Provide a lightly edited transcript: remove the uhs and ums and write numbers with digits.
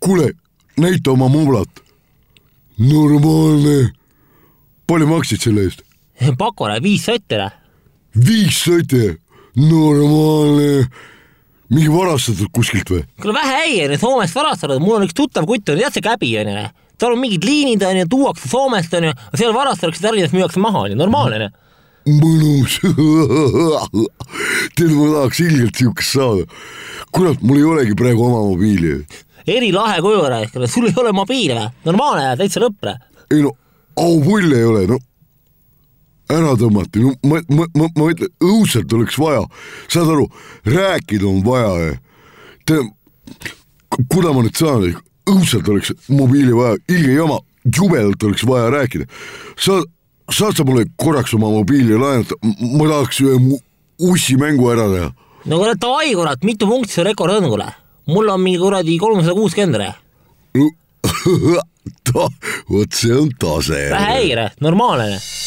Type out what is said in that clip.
Kuule, näita oma mublat. Normaalne. Palju maksid selle eest? Pakole 5 sottile. 5 sotti? Normaalne. Mingi varastatud kuskilt või? Kuule vähe ei, Soomest varastatud, mul on üks tuttav kutt, tead see käbi on ju. Tal on mingid liinid on ju, tuuakse Soomest on ju, seal varastatakse Tallinnas müüakse maha on ju, normaalne. Mõnus. Tead, ma tahaks ilgelt siukest saada. Kurat, mul ei olegi praegu oma mobiili. Eri lahe kujure, sul ei ole mobiili või? Normaalne, täitsa lõpre. Ei no, aupull ei ole, no. Ära tõmmati, no ma ütlen, õudselt oleks vaja. Saad aru, rääkida on vaja. Kuda ma nüüd saan, õudselt oleks mobiili vaja, ilge jama, jubedalt oleks vaja rääkida. Saad sa mulle korraks oma mobiili laenata, ma tahaks ühe ussi mängu ära teha. No kuule, davai kurat, mitu punkti see rekord on kuule? Mul on mingi kuradi 360. Vot see on tase. Vähe ei, normaalne.